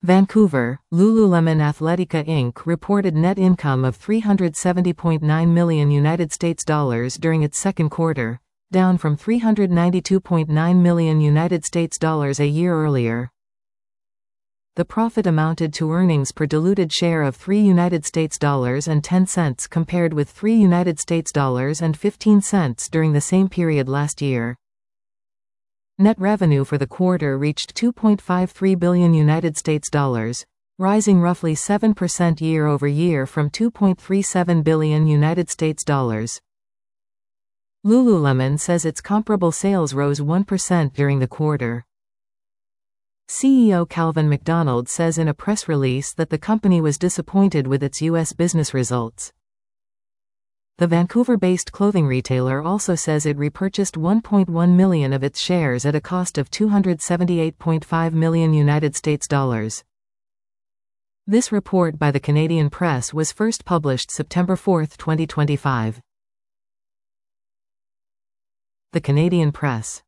Vancouver, Lululemon Athletica Inc. reported net income of $370.9 million United States dollars during its second quarter, down from $392.9 million United States dollars a year earlier. The profit amounted to earnings per diluted share of $3.10 compared with $3.15 during the same period last year. Net revenue for the quarter reached $2.53 billion United States dollars, rising roughly 7% year-over-year from $2.37 billion United States dollars. Lululemon says its comparable sales rose 1% during the quarter. CEO Calvin McDonald says in a press release that the company was disappointed with its U.S. business results. The Vancouver-based clothing retailer also says it repurchased 1.1 million of its shares at a cost of $278.5 million United States dollars. This report by the Canadian Press was first published September 4, 2025. The Canadian Press.